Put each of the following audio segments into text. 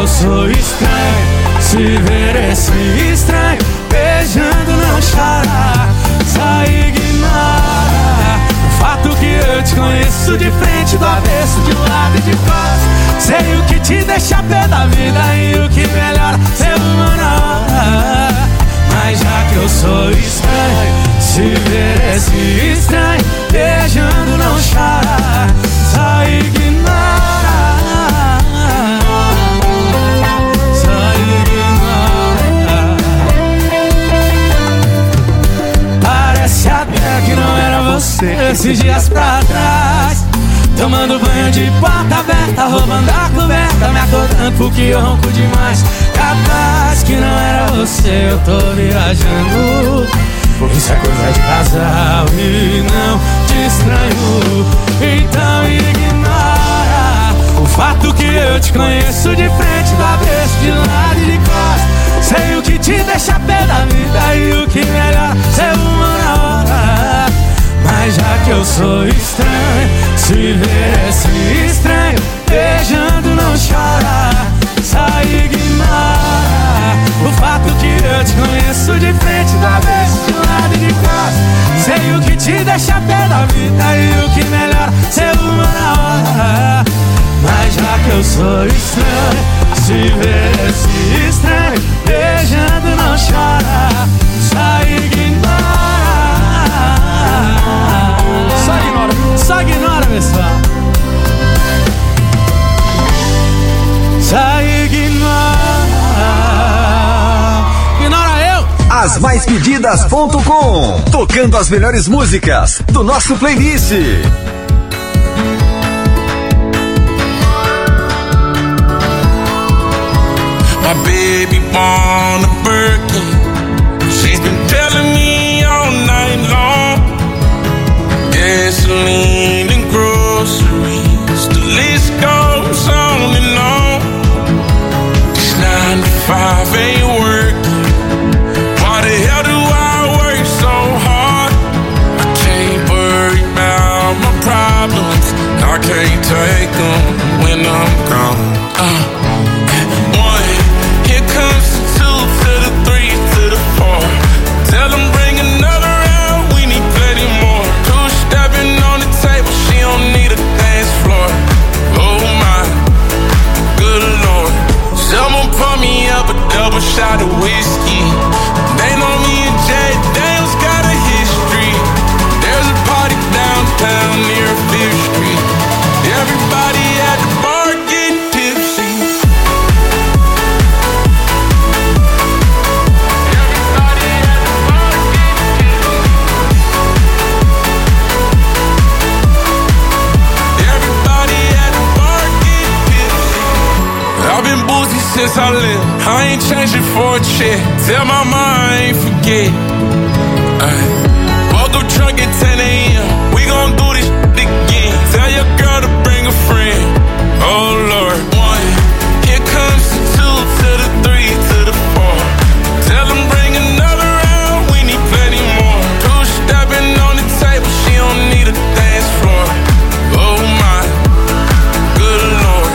eu sou estranho, se ver esse estranho beijando não chora, só ignora o fato que eu te conheço de frente, do avesso, de um lado e de costas. Sei o que te deixa pé da vida e o que melhora ser humano. Mas já que eu sou estranho, se ver esse estranho beijando não chora, só ignora. Parece até que não era você esses dias pra trás, tomando banho de porta aberta, roubando a coberta, me acordando porque eu ronco demais. Capaz que não era você, eu tô viajando. Isso é coisa de casal e não de estranho. Então ignora o fato que eu te conheço de frente, do avesso, de lado e de costas. Sei o que te deixa pé da vida e o que melhora ser uma na hora. Mas já que eu sou estranho, se ver esse estranho beijando não chora, só ignora o fato que eu te conheço de frente, do avesso, de lado e de costas. Sei o que te deixa pé da vida e o que melhora ser uma na hora. Mas já que eu sou estranho, se ver esse estranho beijando não chora, só ignora. Só ignora, pessoal. Só ignora. Ignora eu. Asmaispedidas.com, tocando as melhores músicas do nosso playlist. My baby born a Birkin. She's been telling me all night long. Gasoline and groceries, the list goes on and on. This 9 to 5 ain't working. Why the hell do I work so hard? I can't worry about my problems, I can't take them when I'm gone. Tell them bring another round, we need plenty more. 2 stepping on the table, she don't need a dance floor. Oh my, good lord. Someone pour me up a double shot of whiskey. They know me and Jay Daniels got a history. There's a party downtown near 5th Street. Everybody at the bar getting tipsy. Since I left, I ain't changing for a check. Tell my mom I ain't forget. Woke up drunk at 10 a.m. We gon' do this again. Tell your girl to bring a friend. Oh Lord. 1, here comes the 2 to the 3 to the 4. Tell them bring another round, we need plenty more. 2 stepping on the table, she don't need a dance floor. Oh my, good Lord.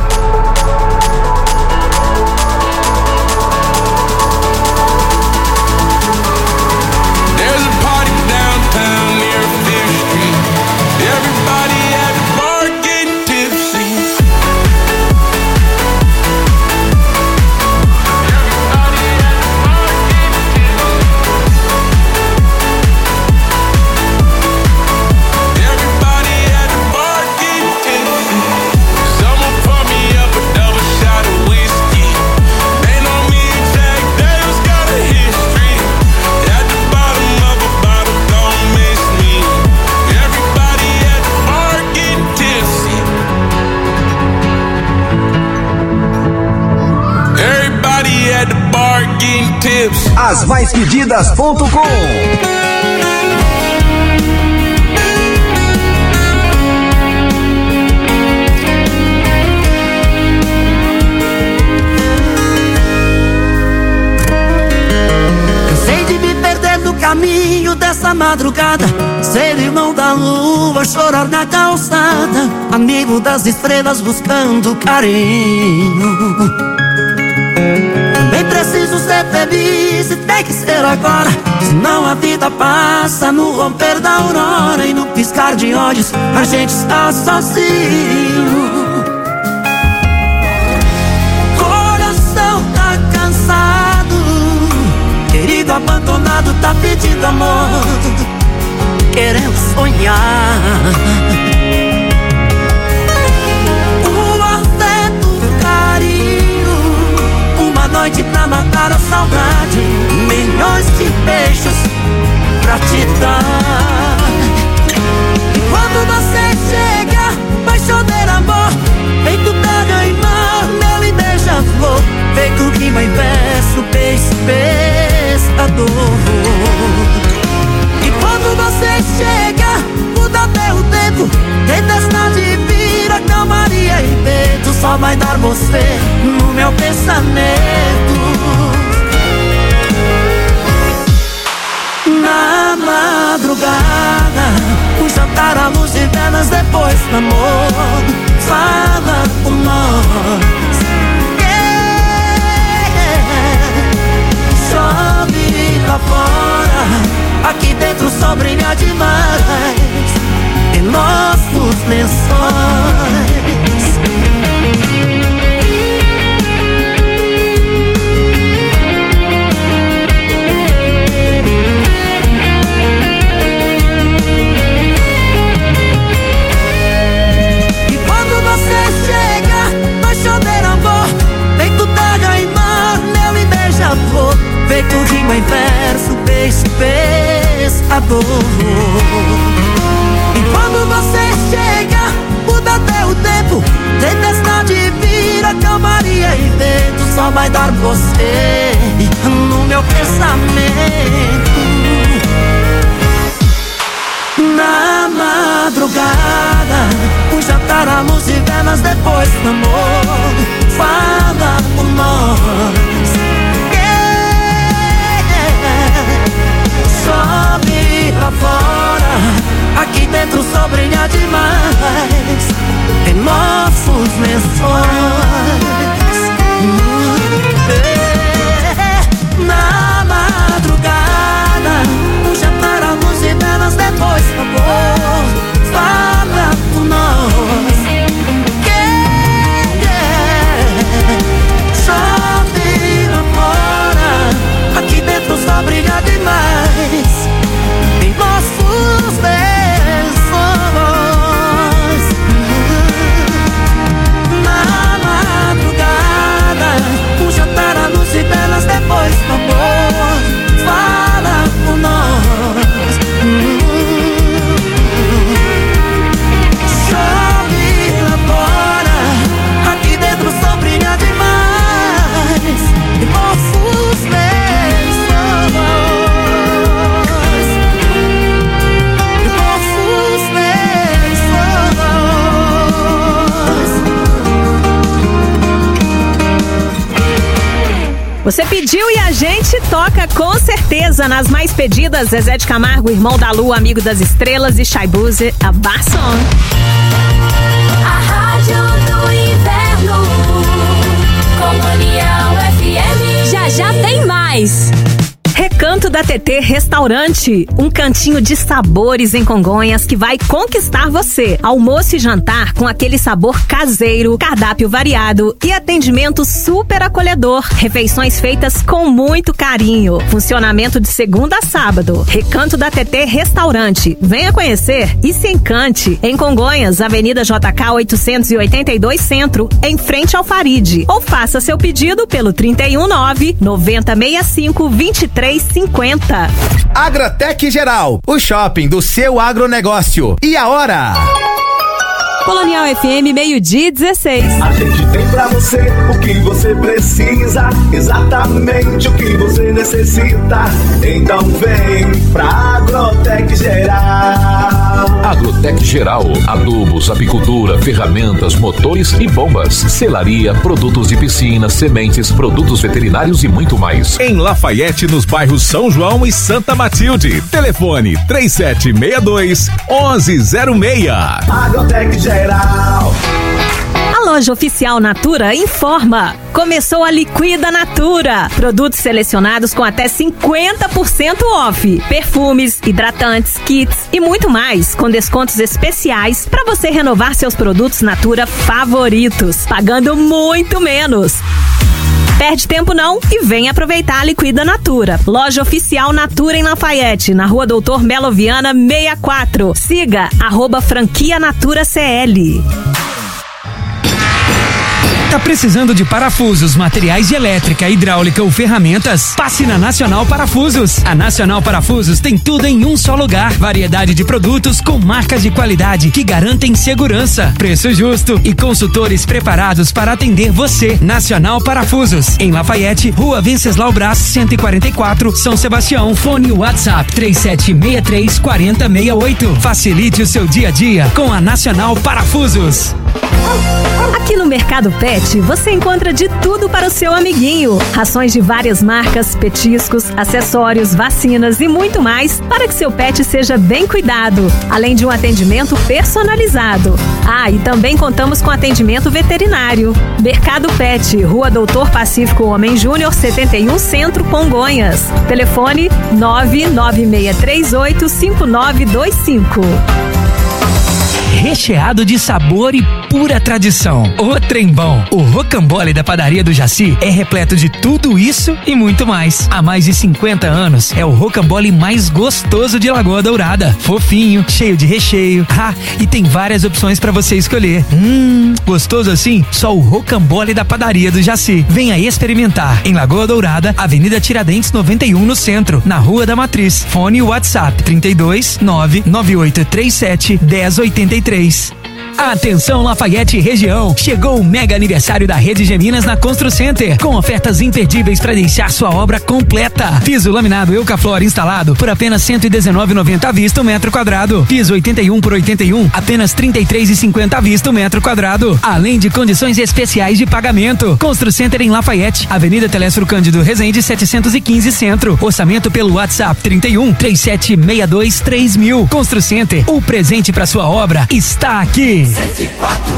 Asmaispedidas.com. Cansei de me perder no caminho da dessa madrugada, ser irmão da lua, chorar na calçada, amigo das estrelas buscando carinho. Também preciso ser feliz e tem que ser agora, senão a vida passa no romper da aurora, e no piscar de olhos a gente está sozinho. Coração tá cansado, querido abandonado tá pedindo amor, querendo sonhar. O afeto, o carinho, uma noite pra matar a saudade, milhões de beijos pra te dar. E quando você chega, vai chover amor, feito terra e mar, mel e beija-flor, feito rima em verso, beijo, pescador. E quando você chega, muda até o tempo, tempestade vira calmaria e vento, só vai dar você no meu pensamento. Na madrugada, o jantar à luz de velas, depois do amor, fala por nós. Chove lá fora, aqui dentro o sol brilha demais em nossos lençóis. E quando você chega, vai chover amor, feito terra e mar, mel e beija-flor, feito rima em verso, beijo, pescador. E quando você chega, muda até o tempo, tempestade vira calmaria e vento, só vai dar você no meu pensamento. Na madrugada, o jantar à luz de velas, depois do amor, fala por nós. Chove lá fora, aqui dentro o sol brilha demais em nossos lençóis. Na madrugada, o jantar à luz de velas, depois do amor, fala por nós. Chove lá fora, aqui dentro o sol brilha demais em nossos lençóis. Na madrugada, um jantar à luz de velas, depois do amor, fala por nós. Chove lá fora, aqui dentro o sol brilha demais em nossos lençóis. Você pediu e a gente toca com certeza nas mais pedidas. Zezé de Camargo, Irmão da Lua, Amigo das Estrelas, e Shaibuzi, a Barson. A Rádio do Inverno, Colonial FM. Já já tem mais. Recanto da TT Restaurante, um cantinho de sabores em Congonhas que vai conquistar você. Almoço e jantar com aquele sabor caseiro, cardápio variado e atendimento super acolhedor. Refeições feitas com muito carinho. Funcionamento de segunda a sábado. Recanto da TT Restaurante. Venha conhecer e se encante. Em Congonhas, Avenida JK 882 Centro, em frente ao Farid. Ou faça seu pedido pelo 319 9065 2350. Agrotec Geral, o shopping do seu agronegócio. E a hora? Colonial FM, 12:16. A gente tem pra você o que você precisa, exatamente o que você necessita. Então vem pra Agrotec Geral. Agrotec Agrotec Geral, adubos, apicultura, ferramentas, motores e bombas, selaria, produtos de piscina, sementes, produtos veterinários e muito mais. Em Lafayette, nos bairros São João e Santa Matilde. Telefone 3762-1106. Agrotec Geral. A loja oficial Natura informa. Começou a Liquida Natura. Produtos selecionados com até 50% off. Perfumes, hidratantes, kits e muito mais, com descontos especiais para você renovar seus produtos Natura favoritos, pagando muito menos. Perde tempo não e vem aproveitar a Liquida Natura. Loja oficial Natura em Lafayette, na Rua Doutor Melo Viana 64. Siga @franquia Natura CL. Tá precisando de parafusos, materiais de elétrica, hidráulica ou ferramentas? Passe na Nacional Parafusos. A Nacional Parafusos tem tudo em um só lugar. Variedade de produtos com marcas de qualidade que garantem segurança, preço justo e consultores preparados para atender você. Nacional Parafusos. Em Lafayette, Rua Venceslau Brás, 144, São Sebastião. Fone WhatsApp 3763-4068. Facilite o seu dia a dia com a Nacional Parafusos. Aqui no Mercado Pet, você encontra de tudo para o seu amiguinho. Rações de várias marcas, petiscos, acessórios, vacinas e muito mais para que seu pet seja bem cuidado, além de um atendimento personalizado. Ah, e também contamos com atendimento veterinário. Mercado Pet, Rua Doutor Pacífico Homem Júnior, 71 Centro, Congonhas. Telefone 996385925. Recheado de sabor e pura tradição. O trembão. O rocambole da padaria do Jaci é repleto de tudo isso e muito mais. Há mais de 50 anos, é o rocambole mais gostoso de Lagoa Dourada. Fofinho, cheio de recheio. Ah, e tem várias opções para você escolher. Gostoso assim? Só o rocambole da padaria do Jaci. Venha experimentar. Em Lagoa Dourada, Avenida Tiradentes 91 no centro, na Rua da Matriz. Fone WhatsApp 32998371083. Atenção Lafayette região, chegou o mega aniversário da Rede Geminas na Constru Center, com ofertas imperdíveis para deixar sua obra completa. Piso laminado Eucaflor instalado por apenas R$119,90 à vista o metro quadrado. Piso 81 por 81, apenas R$33,50 à vista o metro quadrado. Além de condições especiais de pagamento. Constru Center em Lafayette, Avenida Telésforo Cândido Rezende 715 Centro. Orçamento pelo WhatsApp 31-3762-3000. Constru Center, o presente para sua obra está aqui. 104,7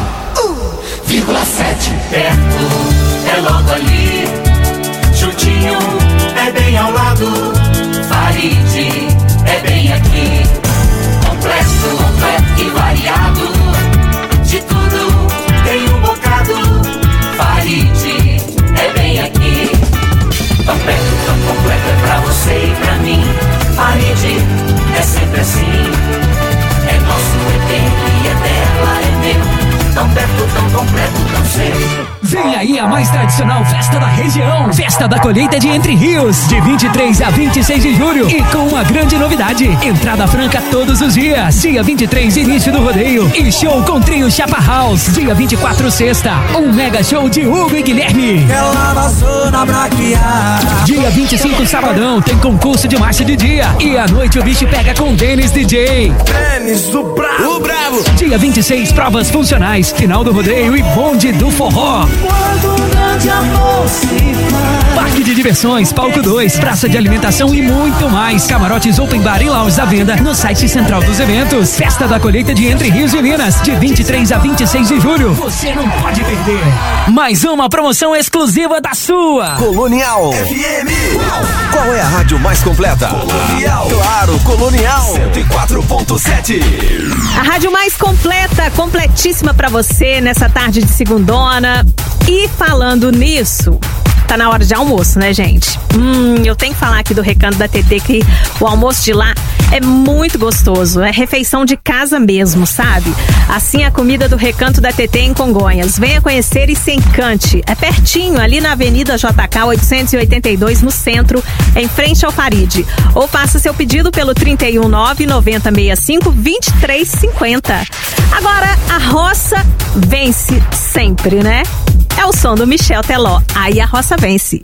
perto, é logo ali, juntinho, é bem ao lado. Faride, é bem aqui, completo e variado, de tudo tem um bocado. Faride, é bem aqui, tão perto, tão completo, é pra você e pra mim. Faride, é sempre assim, é nosso, é dele e é dela, é meu. Tão perto, tão completo, tão cedo. Vem aí a mais tradicional festa da região. Festa da colheita de Entre Rios, de 23 a 26 de julho. E com uma grande novidade, entrada franca todos os dias. Dia 23, início do rodeio e show com trio Chapa House. Dia 24, sexta, um mega show de Hugo e Guilherme. Ela vazou na braquiar. Dia 25, sabadão, tem concurso de marcha de dia. E à noite o bicho pega com Denis DJ. Denis do Bravo. O Bravo. Dia 26, provas funcionais. Final do rodeio e bonde do forró. Quando um grande amor se faz. Parque de diversões, palco 2, praça de alimentação e muito mais. Camarotes open bar e lounge à venda no site central dos eventos. Festa da colheita de Entre Rios e Minas, de 23 a 26 de julho. Você não pode perder. Mais uma promoção exclusiva da sua Colonial FM. Qual é a rádio mais completa? Colonial. Claro, Colonial 104.7. A rádio mais completa, completíssima pra você nessa tarde de segundona. E falando nisso, tá na hora de almoço, né, gente? Eu tenho que falar aqui do Recanto da TT, que o almoço de lá é muito gostoso. É refeição de casa mesmo, sabe? Assim a comida do Recanto da TT em Congonhas. Venha conhecer e se encante. É pertinho, ali na Avenida JK 882, no centro, em frente ao Faride. Ou faça seu pedido pelo 319-9065-2350. Agora, a roça vence sempre, né? É o som do Michel Teló. Aí a roça vence.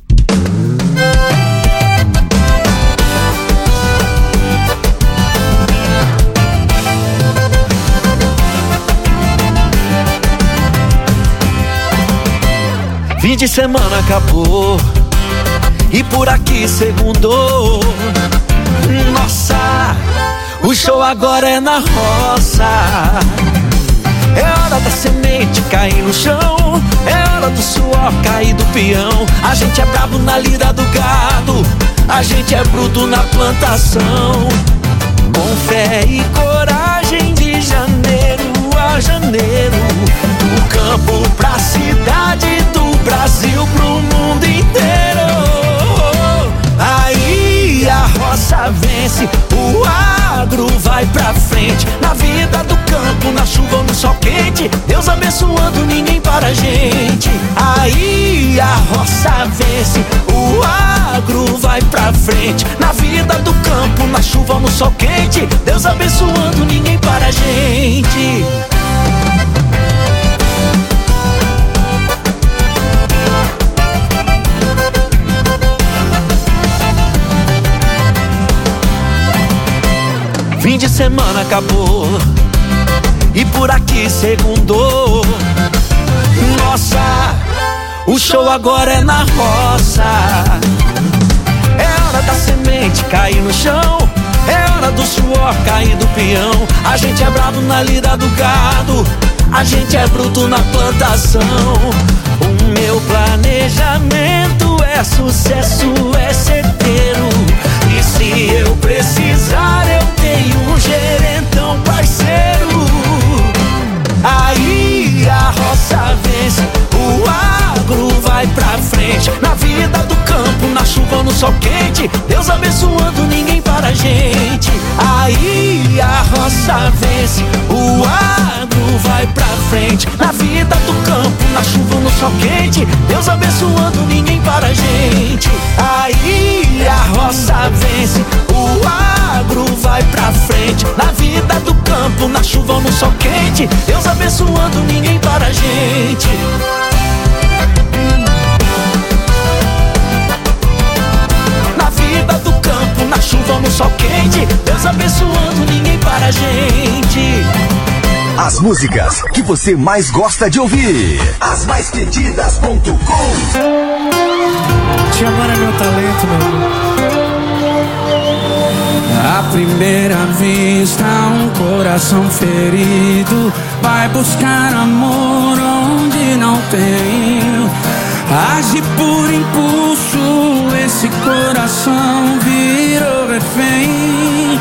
Fim de semana acabou e por aqui segundou. Nossa, o show agora é na roça. É hora da semente cair no chão, é hora do suor cair do peão. A gente é brabo na lida do gado, a gente é bruto na plantação. Com fé e coragem de janeiro a janeiro, do campo pra cidade, do Brasil pro mundo inteiro. Aí a roça vence, o agro vai pra frente. Na vida do campo, na chuva ou no sol quente, Deus abençoando, ninguém para a gente. Aí a roça vence, o agro vai pra frente. Na vida do campo, na chuva ou no sol quente, Deus abençoando, ninguém para a gente. Fim de semana acabou e por aqui segundou. Nossa, o show agora é na roça. É hora da semente cair no chão, é hora do suor cair do peão. A gente é bravo na lida do gado, a gente é bruto na plantação. O meu planejamento é sucesso, é certeiro. E se eu precisar, eu tenho um gerentão parceiro. Aí a roça vence, o agro vai pra frente. Na vida do campo, na chuva ou no sol quente, Deus abençoando, ninguém para a gente. Aí a roça vence, o agro vai pra frente. Na vida do campo, na chuva ou no sol quente, Deus abençoando, ninguém para a gente. Aí a roça vence, o agro vai pra frente. Na vida do campo, na chuva ou no sol quente, Deus abençoando, ninguém para a gente. Na vida do campo, na chuva ou no sol quente, Deus abençoando, ninguém para a gente. As músicas que você mais gosta de ouvir. As mais pedidas.com. Te amar é meu talento, meu irmão. À primeira vista, um coração ferido vai buscar amor onde não tem. Age por impulso, esse coração virou refém.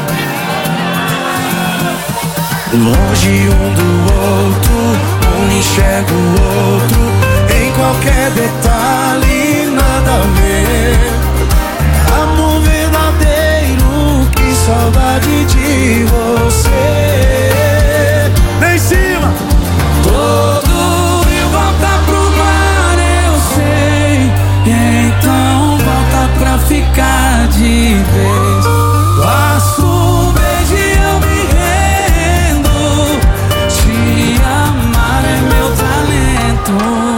Longe um do outro, um enxerga o outro, em qualquer detalhe, nada a ver. Amor verdadeiro, que saudade de você. Vem em cima! Todo rio volta pro mar, eu sei. Então volta pra ficar de vez. Passo um beijo e eu me rendo. Te amar é meu talento.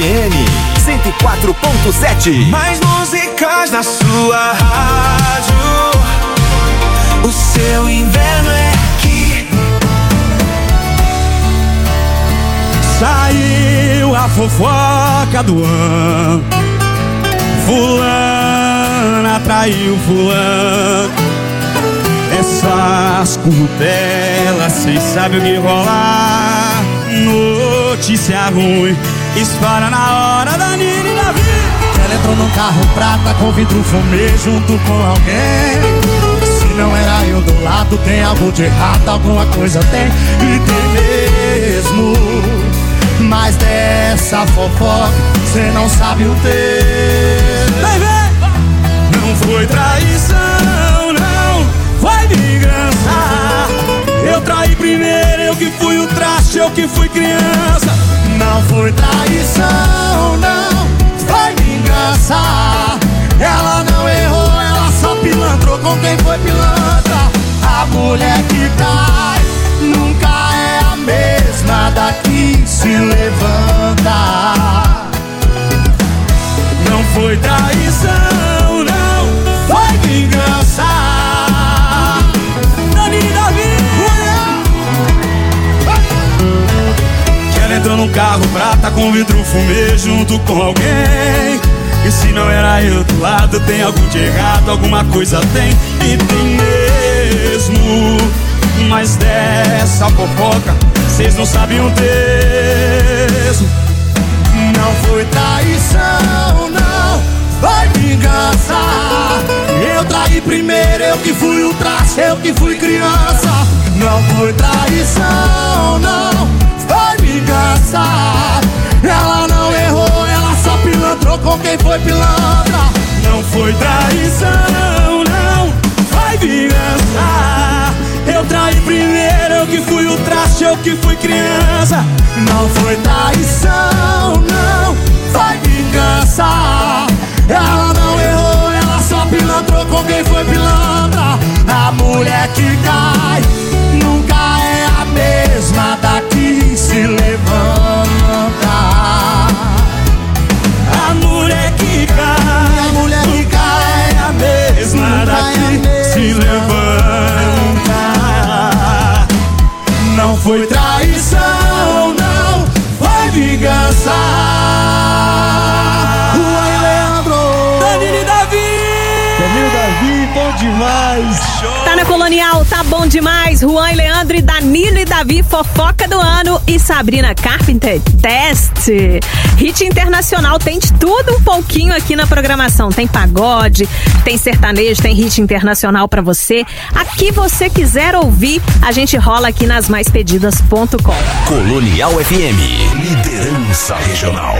FM 104.7. Mais músicas na sua rádio. O seu inverno é aqui. Saiu a fofoca do ano. Fulana traiu fulano. Essas curtelas, cês sabem o que rolar. Notícia ruim espalha na hora da Nina e Davi. Ela entrou num carro prata com vidro fumê junto com alguém. Se não era eu do lado, tem algo de errado, alguma coisa tem. E tem mesmo. Mas dessa fofoca cê não sabe o texto. Vem, vem! Não foi traição, não foi vingança. Eu traí primeiro, eu que fui o traste, eu que fui criança. Não foi traição, não foi vingança. Ela não errou, ela só pilantrou com quem foi pilantra. A mulher que cai nunca é a mesma daqui se levanta. Não foi traição, não foi vingança. Dani e Davi. Que ela entrou num carro prata com vidro fumê junto com alguém. E se não era eu do lado, tem algo de errado, alguma coisa tem. E tem mesmo. Mas dessa fofoca cês não sabem o texto. Não foi traição, não foi vingança. Eu traí primeiro, eu que fui o traste, eu que fui criança. Não foi traição, não foi vingança. Ela não errou, ela só pilantrou com quem foi pilantra. Não foi traição, não foi vingança. Eu traí primeiro, eu que fui o traste, eu que fui criança. Não foi traição, não foi vingança. Ela não errou, ela só pilantrou com quem foi pilantra. A mulher que cai nunca é a mesma daqui se levanta. A mulher que cai é a mesma daqui se levanta. Não foi traição, não foi vingança. Juan e Leandro, Danilo e Davi. Danilo e Davi, bom demais. Tá na Colonial, tá bom demais. Juan e Leandro e Danilo e Davi, fofoca do ano. E Sabrina Carpenter, teste. Hit internacional, tem de tudo um pouquinho aqui na programação. Tem pagode, tem sertanejo, tem hit internacional pra você. Aqui você quiser ouvir, a gente rola aqui nas maispedidas.com. Colonial FM, liderança regional.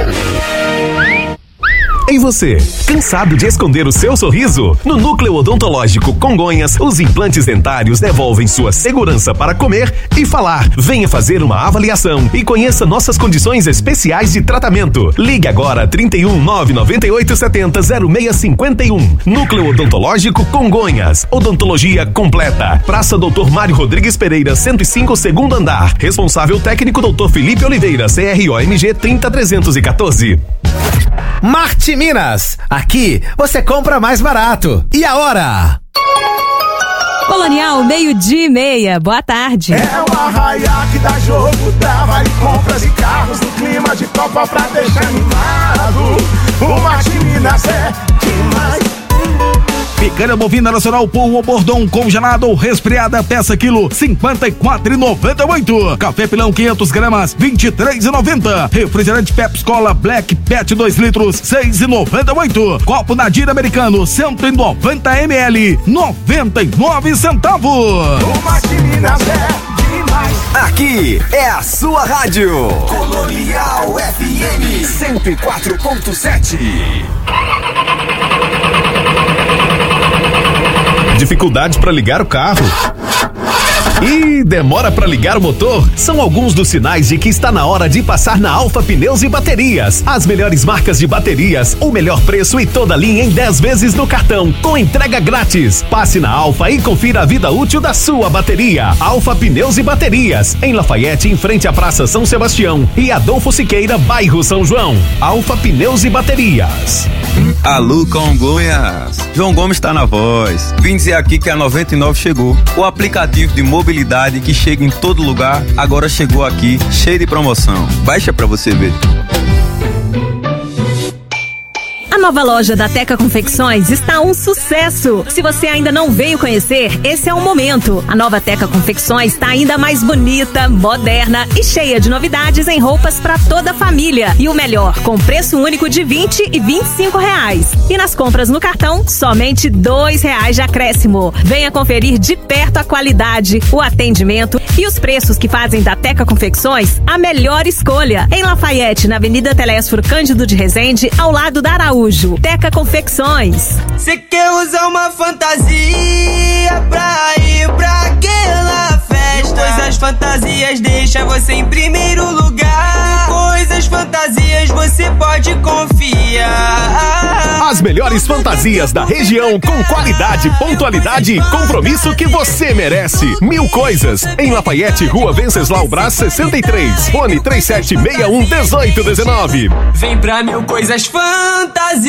E você, cansado de esconder o seu sorriso? No Núcleo Odontológico Congonhas, os implantes dentários devolvem sua segurança para comer e falar. Venha fazer uma avaliação e conheça nossas condições especiais de tratamento. Ligue agora 31 998 70 0651. Núcleo Odontológico Congonhas. Odontologia completa. Praça Dr. Mário Rodrigues Pereira, 105, segundo andar. Responsável técnico Dr. Felipe Oliveira, CROMG 30314. Marte Minas, aqui você compra mais barato. E a hora? Colonial, 12:30, boa tarde. É o arraiá que dá jogo, dá vale compras e carros no clima de Copa pra deixar animado. O Marte Minas é demais. Picanha bovina nacional Pool ou Bordon congelado ou resfriada, peça quilo 54,98. Café pilão 500 gramas 23,90. Refrigerante Pepsi Cola Black Pet 2 litros 6,98. Copo Nadir americano 190 ml 99 centavos. O Marte Minas é demais. Aqui é a sua rádio Colonial FM 104.7. Dificuldade para ligar o carro? E demora para ligar o motor? São alguns dos sinais de que está na hora de passar na Alfa Pneus e Baterias. As melhores marcas de baterias, o melhor preço e toda a linha em 10 vezes no cartão, com entrega grátis. Passe na Alfa e confira a vida útil da sua bateria. Alfa Pneus e Baterias, em Lafayette, em frente à Praça São Sebastião e Adolfo Siqueira, bairro São João. Alfa Pneus e Baterias. Alô, Congonhas! João Gomes está na voz. Vim dizer aqui que a 99 chegou. O aplicativo de mobilidade que chega em todo lugar, agora chegou aqui, cheio de promoção. Baixa pra você ver. A nova loja da Teca Confecções está um sucesso. Se você ainda não veio conhecer, esse é o momento. A nova Teca Confecções está ainda mais bonita, moderna e cheia de novidades em roupas para toda a família. E o melhor, com preço único de R$20 e R$25. E nas compras no cartão, somente R$2 de acréscimo. Venha conferir de perto a qualidade, o atendimento e os preços que fazem da Teca Confecções a melhor escolha. Em Lafayette, na Avenida Telésforo Cândido de Resende, ao lado da Araújo. Teca Confecções. Cê quer usar uma fantasia pra ir pra aquela festa? Coisas fantasias deixa você em primeiro lugar. Coisas fantasias você pode confiar. As melhores fantasias da região com qualidade, pontualidade e compromisso que você merece. 1000 Coisas, em Lafayette, Rua Venceslau Brás 63. Fone 3761-1819. Vem pra 1000 Coisas Fantasias.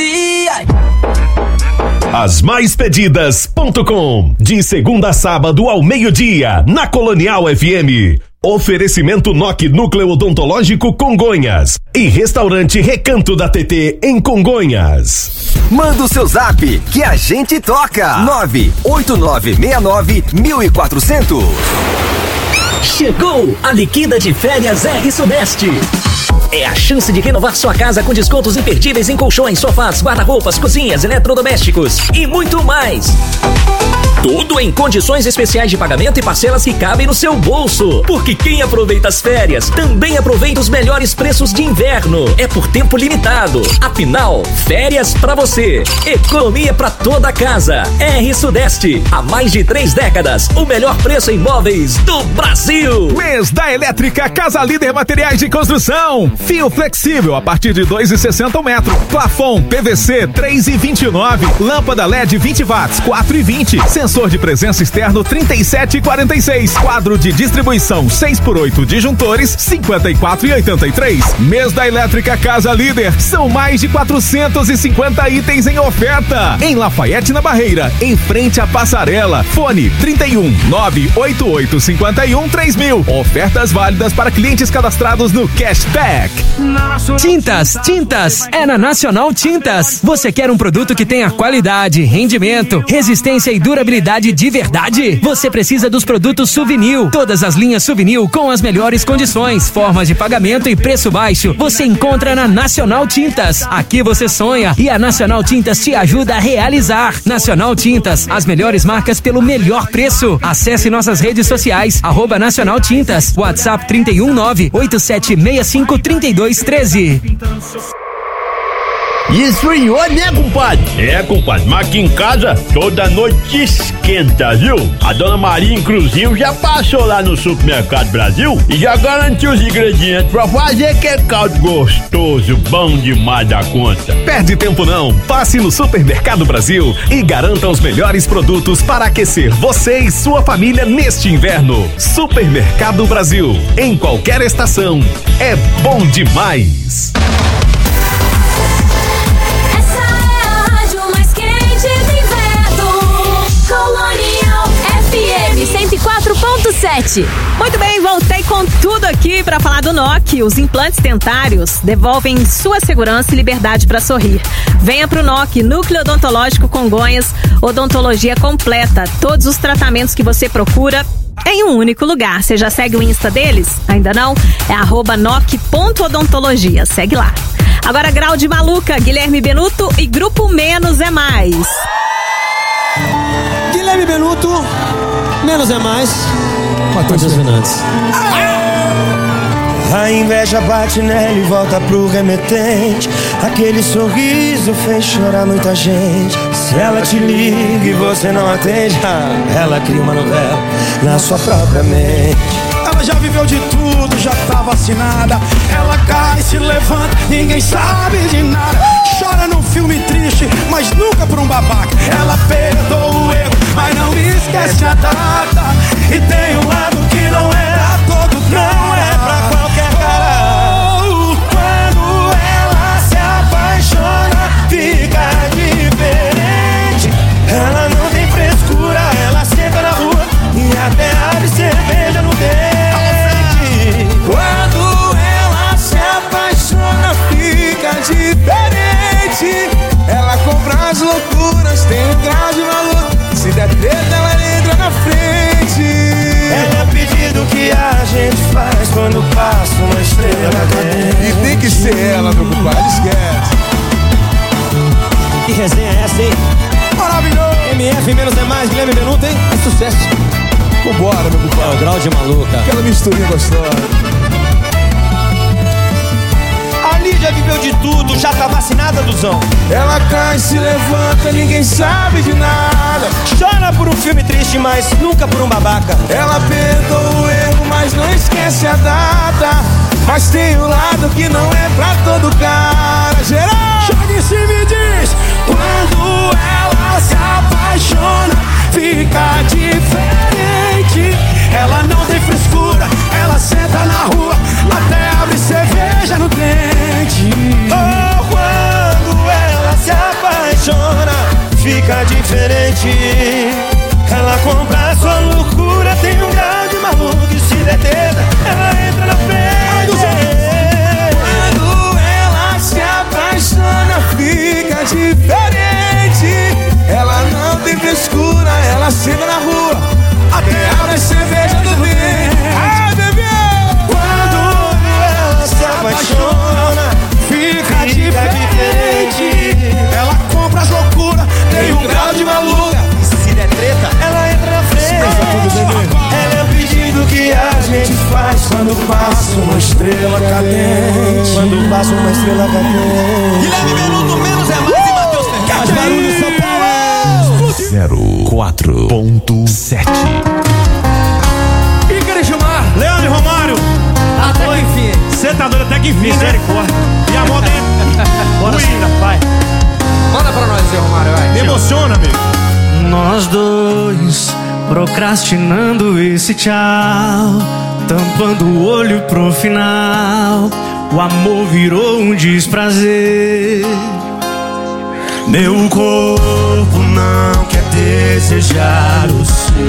As mais pedidas.com. De segunda a sábado ao meio-dia, na Colonial FM. Oferecimento NOC Núcleo Odontológico Congonhas e Restaurante Recanto da TT em Congonhas. Manda o seu zap que a gente toca. 98969-1400. Chegou a liquida de férias R Sudeste. É a chance de renovar sua casa com descontos imperdíveis em colchões, sofás, guarda-roupas, cozinhas, eletrodomésticos e muito mais. Tudo em condições especiais de pagamento e parcelas que cabem no seu bolso. Porque quem aproveita as férias também aproveita os melhores preços de inverno. É por tempo limitado. Afinal, férias pra você. Economia pra toda a casa. R Sudeste. Há mais de 3 décadas. O melhor preço em móveis do Brasil. Mês da Elétrica Casa Líder Materiais de Construção. Fio flexível a partir de 2,60 o metro. Plafon PVC 3,29. Lâmpada LED 20 watts 4,20. Sensor de presença externo 37,46. Quadro de distribuição 6x8 disjuntores 54,83. Mês da Elétrica Casa Líder. São mais de 450 itens em oferta. Em Lafayette, na Barreira, em frente à Passarela. Fone 31-98851-3000. Ofertas válidas para clientes cadastrados no Cashback. Tintas é na Nacional Tintas. Você quer um produto que tenha qualidade, rendimento, resistência e durabilidade de verdade? Você precisa dos produtos Suvinil. Todas as linhas Suvinil com as melhores condições, formas de pagamento e preço baixo. Você encontra na Nacional Tintas. Aqui você sonha e a Nacional Tintas te ajuda a realizar. Nacional Tintas, as melhores marcas pelo melhor preço. Acesse nossas redes sociais, @Nacional Tintas, WhatsApp 319-8765-3213. Esfriou, né, compadre? É, compadre, mas aqui em casa toda noite esquenta, viu? A dona Maria, inclusive, já passou lá no Supermercado Brasil e já garantiu os ingredientes pra fazer aquele caldo gostoso, bom demais da conta. Perde tempo não, passe no Supermercado Brasil e garanta os melhores produtos para aquecer você e sua família neste inverno. Supermercado Brasil, em qualquer estação, é bom demais. Colonial FM 104.7. Muito bem, voltei com tudo aqui para falar do NOC. Os implantes dentários devolvem sua segurança e liberdade para sorrir. Venha pro NOC, Núcleo Odontológico Congonhas, odontologia completa. Todos os tratamentos que você procura em um único lugar. Você já segue o Insta deles? Ainda não? É @noc.odontologia. Segue lá. Agora, Grau de Maluca, Guilherme Benuto e Grupo Menos é Mais. Guilherme Benuto, Menos é Mais, Matheus Fernandes. A inveja bate nela e volta pro remetente. Aquele sorriso fez chorar muita gente. Se ela te liga e você não atende, ela cria uma novela na sua própria mente. Ela já viveu de tudo, já tá vacinada. Ela cai, se levanta, ninguém sabe de nada. Chora num filme triste, mas nunca por um babaca. Ela perdoa o erro, mas não esquece a data. E tem um lado que não é pra todo, não é pra qualquer cara. Quando ela se apaixona, fica diferente. Ela não tem frescura, ela senta na rua e até abre cerveja no dente. Quando ela se apaixona, fica diferente. Ela compra as loucuras, tem um grau de maluco. Se der treta, ela entra na frente. É o pedido que a gente faz quando passa uma estrela cadente. E tem que ser ela, meu compadre, esquece. Que resenha é essa, hein? Maravilhoso! MF menos é mais, Guilherme Benuto, hein? É sucesso. Vambora, meu compadre. É o grau de maluca. Aquela misturinha gostosa. A Lídia viveu de tudo, já tá vacinada, Duzão. Ela cai, se levanta, ninguém sabe de nada. Chora por um filme triste, mas nunca por um babaca. Ela perdoa o erro, mas não esquece a data. Mas tem um lado que não é pra todo cara. Geral, chega em cima e diz: quando ela se apaixona, fica diferente. Ela não tem frescura, ela senta na rua, até abre cerveja no dente. Oh, quando ela se apaixona, fica diferente. Ela compra a sua loucura, tem um grau de maluco e se deteta, ela entra na frente. Quando ela se apaixona, fica diferente. Ela não tem frescura, ela senta na rua, até abre cerveja do dente. Ai, bebê! Quando ela se apaixona, fica diferente. Ela compra as loucuras, tem um grau de maluca. Se der treta, ela entra na frente. Ela é o pedido que a gente faz quando passa uma estrela cadente. Quando passa uma estrela cadente. Guilherme Benuto, menos é mais e Matheus Ferraz. Barulho, São Paulo. 04.7. Ícaro Gilmar, Leandro Romário. até que enfim. Você tá doido até que enfim, misericórdia. E a moda é. Bora sim, pai. Manda pra nós, Zé Romário, vai. Me emociona, amigo. Nós dois procrastinando esse tchau, tampando o olho pro final. O amor virou um desprazer. Meu corpo não quer desejar o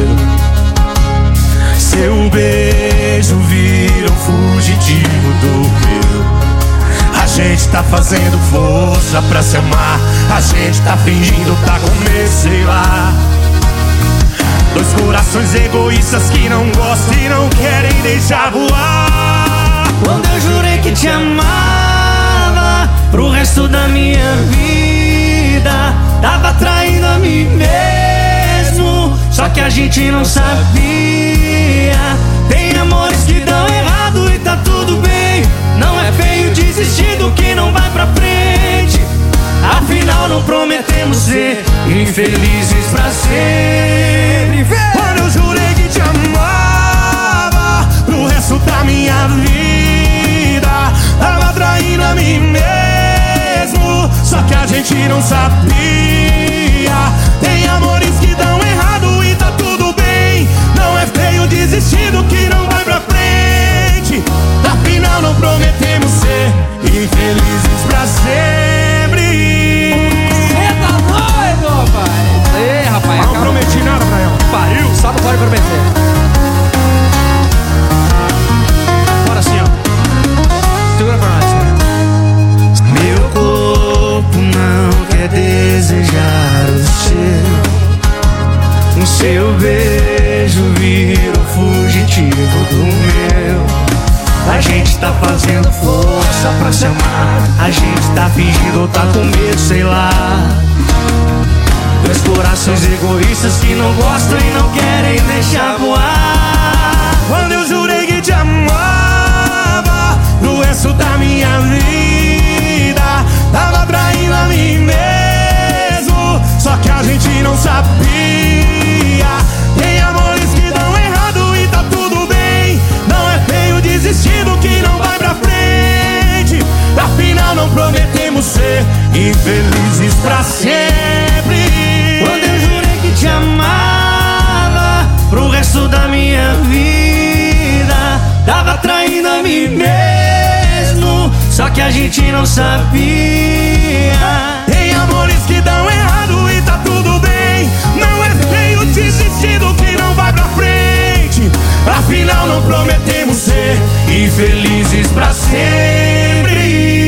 seu beijo vira um fugitivo do meu. A gente tá fazendo força pra se amar, a gente tá fingindo tá com medo, sei lá. Dois corações egoístas que não gostam e não querem deixar voar. Quando eu jurei que te amava pro resto da minha vida, tava traindo a mim mesmo, só que a gente não sabia. Tem amores que dão errado e tá tudo bem. Não é feio desistir do que não vai pra frente. Afinal não prometemos ser infelizes pra sempre. Quando eu jurei que te amava pro resto da minha vida, tava traindo a mim mesmo, só que a gente não sabia. Tem amores que dão errado e tá tudo bem. Não é feio desistir do que não vai pra frente. Afinal não prometemos ser infelizes pra sempre. Cê tá doido, pai? Ei, rapaz, Não prometi nada pra ela. pariu, só não pode prometer. Bora assim, ó. Segura pra nós. Meu corpo não quer desejar o seu beijo vira o fugitivo do meu. A gente tá fazendo força pra se amar, a gente tá fingindo ou tá com medo, sei lá. Dois corações egoístas que não gostam e não querem deixar voar. Quando eu jurei que te amava pro resto da minha vida, tava traindo a mim mesmo, só que a sabia. Tem amores que dão errado e tá tudo bem. Não é feio desistir do que não vai pra frente. Afinal não prometemos ser infelizes pra sempre. Quando eu jurei que te amava pro resto da minha vida, tava traindo a mim mesmo, só que a gente não sabia. Tem amores que dão errado e tá tudo bem. Não é feio desistir do que não vai pra frente. Afinal não prometemos ser infelizes pra sempre.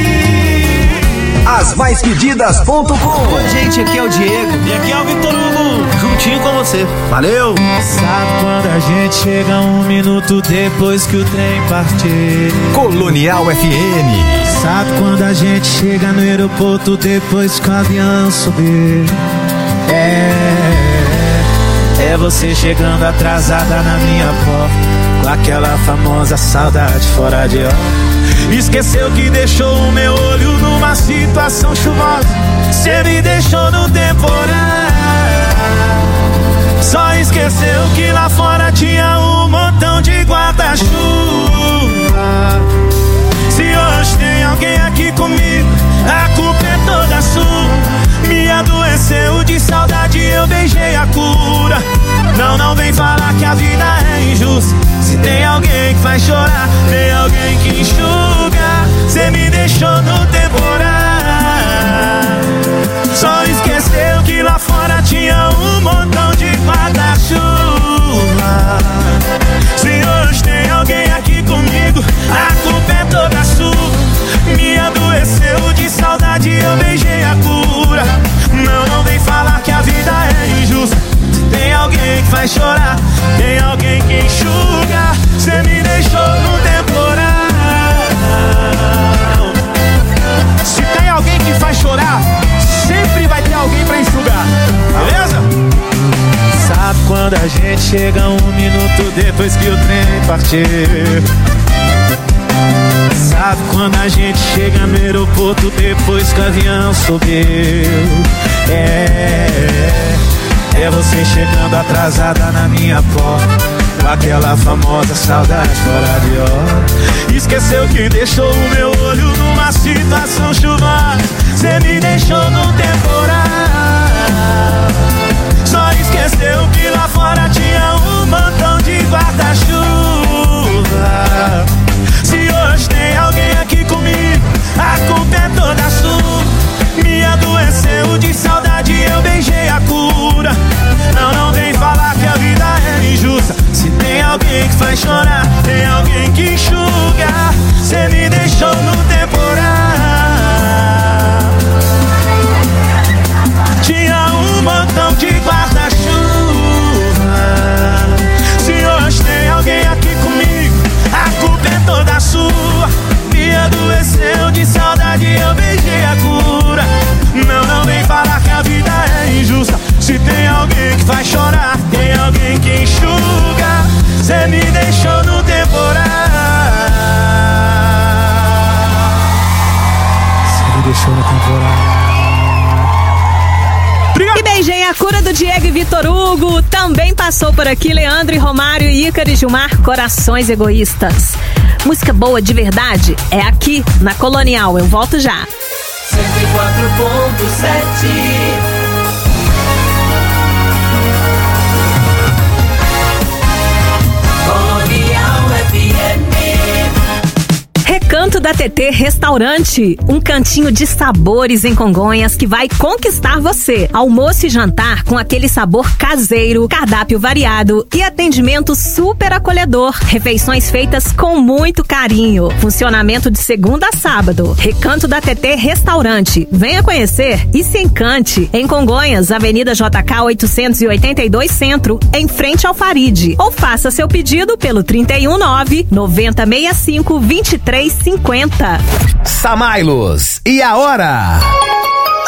As mais pedidas.com. Oi, gente, aqui é o Diego. E aqui é o Vitor Hugo. Juntinho com você. Valeu! Sabe quando a gente chega 1 minuto depois que o trem partir? Colonial FM. Sabe quando a gente chega no aeroporto depois que o avião subir? É você chegando atrasada na minha porta, com aquela famosa saudade fora de hora. Esqueceu que deixou o meu olho numa situação chuvosa. Cê me deixou no temporal. Só esqueceu que lá fora tinha um montão de guarda-chuva. Se hoje tem alguém aqui comigo, a culpa é toda sua. Me adoeceu de saudade, eu beijei a cura. Não vem falar que a vida é injusta. Se tem alguém que faz chorar, tem alguém que enxuga. Cê me deixou no temporal. Só esqueceu que lá fora tinha um montão de guarda-chuva. Se hoje tem alguém aqui comigo, a culpa é toda sua. Me adoeceu de saudade, eu beijei a cura. Não vem falar que a vida é injusta. Tem alguém que faz chorar, tem alguém que enxuga. Cê me deixou no temporal. Se tem alguém que faz chorar, sempre vai ter alguém pra enxugar. Beleza? Sabe quando a gente chega 1 minuto depois que o trem partir? Sabe quando a gente chega no aeroporto depois que o avião subiu? É você chegando atrasada na minha porta, com aquela famosa saudade fora de hora. Esqueceu que deixou o meu olho numa situação chuvosa. Cê me deixou no temporal. Só esqueceu que lá fora tinha um montão de guarda-chuva. Se hoje tem alguém aqui comigo, a culpa é toda sua. Me adoeceu de saudade, eu beijei a cura. Não vem falar que a vida é injusta. Se tem alguém que faz chorar, tem alguém que enxuga. Cê me deixou no temporal. Tinha um montão de guarda-chuva. Se hoje tem alguém aqui comigo, a culpa é toda sua. Me adoeceu de saudade, eu beijei a cura. Não vem falar que a vida é injusta. Se tem alguém que faz chorar, tem alguém que enxuga. Cê me deixou no temporal. Cê me deixou no temporal. E beijei a cura do Diego e Vitor Hugo. Também passou por aqui Leandro e Romário e Ícaro e Gilmar, Corações Egoístas. Música boa de verdade é aqui na Colonial. Eu volto já. 104.7 Colonial FM. Recanto da TT Restaurante, um cantinho de sabores em Congonhas que vai conquistar você. Almoço e jantar com aquele sabor caseiro, cardápio variado e atendimento super acolhedor. Refeições feitas com muito carinho. Funcionamento de segunda a sábado. Recanto da TT Restaurante. Venha conhecer e se encante. Em Congonhas, Avenida JK 882 Centro, em frente ao Farid. Ou faça seu pedido pelo 319 9065 2350. Samailos, e a hora?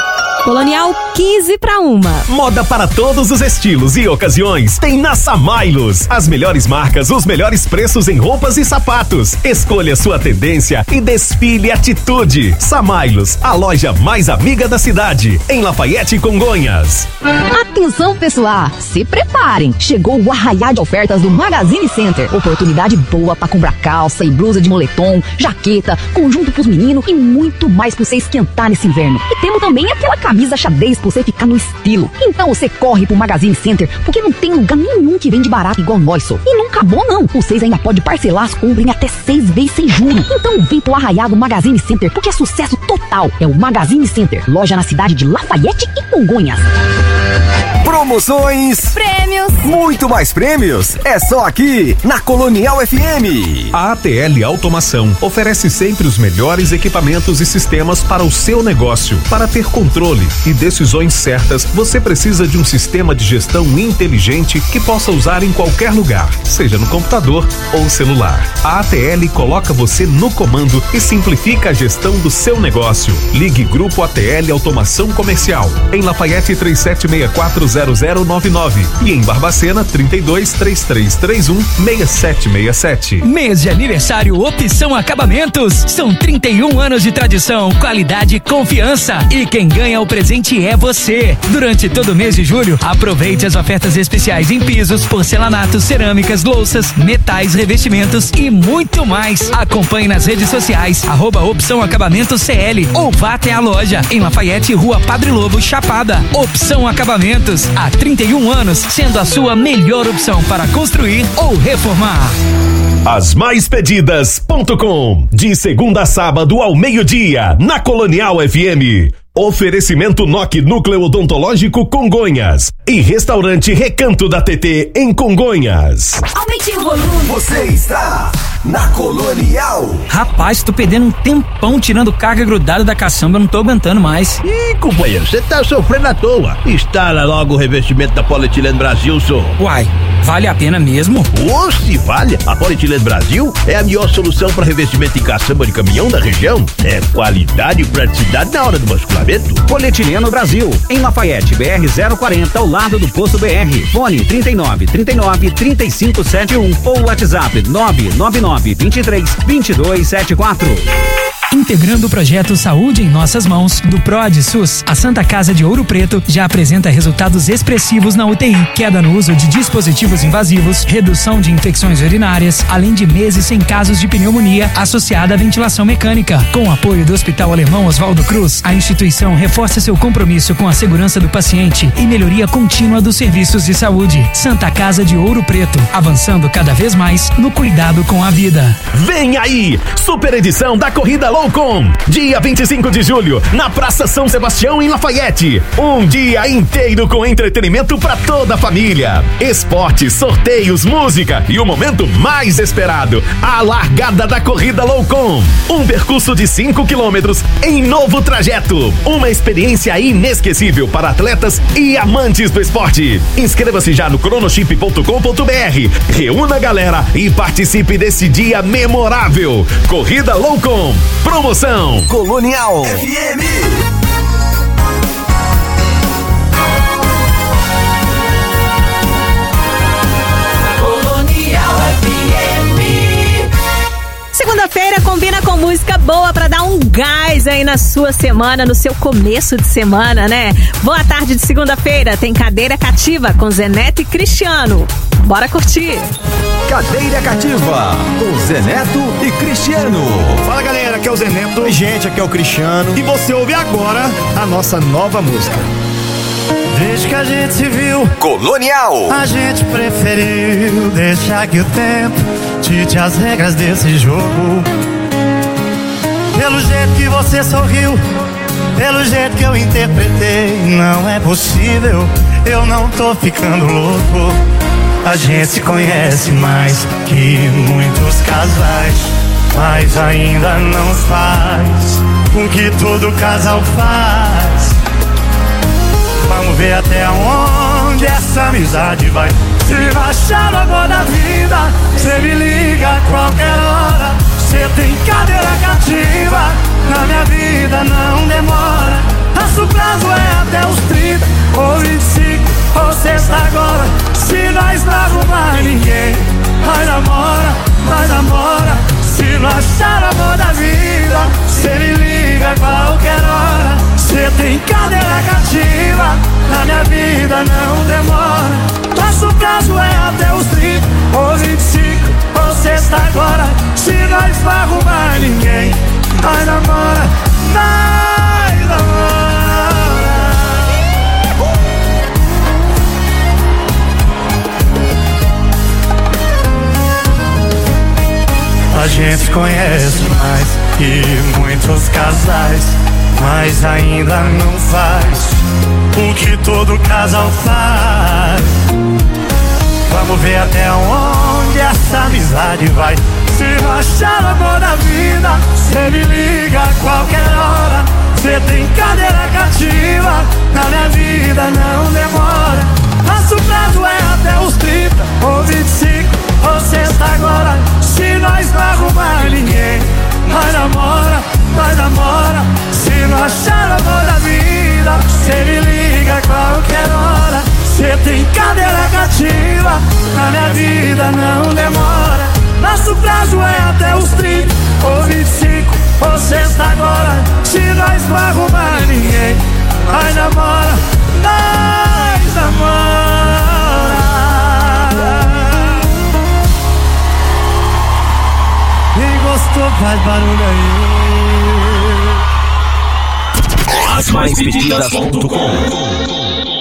Colonial 12:01. Moda para todos os estilos e ocasiões tem na Samailos. As melhores marcas, os melhores preços em roupas e sapatos. Escolha sua tendência e desfile atitude. Samailos, a loja mais amiga da cidade, em Lafayette, Congonhas. Atenção, pessoal, se preparem. Chegou o arraiá de ofertas do Magazine Center. Oportunidade boa para comprar calça e blusa de moletom, jaqueta, conjunto pros meninos e muito mais pra você esquentar nesse inverno. E temos também aquela camisa xadrez pra você ficar no estilo. Então você corre pro Magazine Center, porque não tem lugar nenhum que vende barato igual nós, só. E não acabou não. Vocês ainda podem parcelar as compras em até 6 vezes sem juros. Então vem pro arraiá do Magazine Center, porque é sucesso total. É o Magazine Center, loja na cidade de Lafayette e Congonhas. Promoções, prêmios, muito mais prêmios, é só aqui na Colonial FM. A ATL Automação oferece sempre os melhores equipamentos e sistemas para o seu negócio. Para ter controle e decisões certas, você precisa de um sistema de gestão inteligente que possa usar em qualquer lugar, seja no computador ou celular. A ATL coloca você no comando e simplifica a gestão do seu negócio. Ligue Grupo ATL Automação Comercial em Lafayette 37640099 e em Barbacena 3233316767. Mês de aniversário Opção Acabamentos. São 31 anos de tradição, qualidade e confiança. E quem ganha o presente é você. Durante todo o mês de julho, aproveite as ofertas especiais em pisos, porcelanatos, cerâmicas, louças, metais, revestimentos e muito mais. Acompanhe nas redes sociais @Opção Acabamentos CL ou vá até a loja em Lafayette, Rua Padre Lobo, Chapada. Opção Acabamentos, há 31 anos, sendo a sua melhor opção para construir ou reformar. Asmaispedidas.com, de segunda a sábado ao meio-dia, na Colonial FM. Oferecimento NOC Núcleo Odontológico Congonhas e Restaurante Recanto da TT em Congonhas. Aumente o volume. Você está na Colonial. Rapaz, tô perdendo um tempão tirando carga grudada da caçamba, eu não tô aguentando mais. Ih, companheiro, você tá sofrendo à toa. Instala logo o revestimento da Polietileno Brasil, senhor. Uai, vale a pena mesmo? Ô, se vale. A Polietileno Brasil é a melhor solução para revestimento em caçamba de caminhão da região. É qualidade e praticidade na hora do basculamento. Polietileno Brasil, em Lafayette, BR 040, ao lado do posto BR. Fone 3939-3571 ou WhatsApp 999-23-2274. Integrando o projeto Saúde em Nossas Mãos, do PROD SUS, a Santa Casa de Ouro Preto já apresenta resultados expressivos na UTI, queda no uso de dispositivos invasivos, redução de infecções urinárias, além de meses sem casos de pneumonia associada à ventilação mecânica. Com o apoio do Hospital Alemão Oswaldo Cruz, a instituição reforça seu compromisso com a segurança do paciente e melhoria contínua dos serviços de saúde. Santa Casa de Ouro Preto, avançando cada vez mais no cuidado com a vida. Vem aí, super edição da Corrida Loucon, dia 25 de julho, na Praça São Sebastião, em Lafayette. Um dia inteiro com entretenimento para toda a família. Esportes, sorteios, música e o momento mais esperado, a largada da Corrida Loucon. Um percurso de 5 quilômetros em novo trajeto. Uma experiência inesquecível para atletas e amantes do esporte. Inscreva-se já no cronochip.com.br. Reúna a galera e participe desse dia memorável. Corrida Loucon. Promoção Colonial FM. Colonial FM. Segunda-feira combina com música boa pra dar um gás aí na sua semana, no seu começo de semana, né? Boa tarde de segunda-feira, tem Cadeira Cativa com Zé Neto e Cristiano. Bora curtir. Cadeira Cativa com Zé Neto e Cristiano. Fala galera, aqui é o Zé Neto. Oi gente, aqui é o Cristiano. E você ouve agora a nossa nova música. Desde que a gente se viu, Colonial, a gente preferiu deixar que o tempo dite as regras desse jogo. Pelo jeito que você sorriu, pelo jeito que eu interpretei, não é possível, eu não tô ficando louco. A gente se conhece mais que muitos casais, mas ainda não faz o que todo casal faz. Vamos ver até onde essa amizade vai. Se baixar no agora da vida, cê me liga a qualquer hora. Cê tem cadeira cativa, na minha vida não demora. A sua Nosso prazo é até os 30 ou 25 ou sexta agora. Se nós não arrumar ninguém, nós namora. Se não achar amor da vida, cê me liga a qualquer hora. Cê tem cadeira cativa, na minha vida não demora. Nosso prazo é até os 30 ou 25 ou sexta agora. Se nós não arrumar ninguém, nós namora. A gente conhece mais que muitos casais, mas ainda não faz o que todo casal faz. Vamos ver até onde essa amizade vai. Se não achar amor da vida, cê me liga a qualquer hora. Cê tem cadeira cativa, na minha vida não demora. Nosso prazo é até os 30 ou 25 ou sexta agora. Se nós não arrumar ninguém, nós namora. Se não achar amor da vida, cê me liga a qualquer hora. Cê tem cadeira cativa, na minha vida não demora. Nosso prazo é até os 30 ou 25 ou sexta agora. Se nós não arrumar ninguém, nós namora. Quem gostou faz barulho aí. As mais pedidas.com.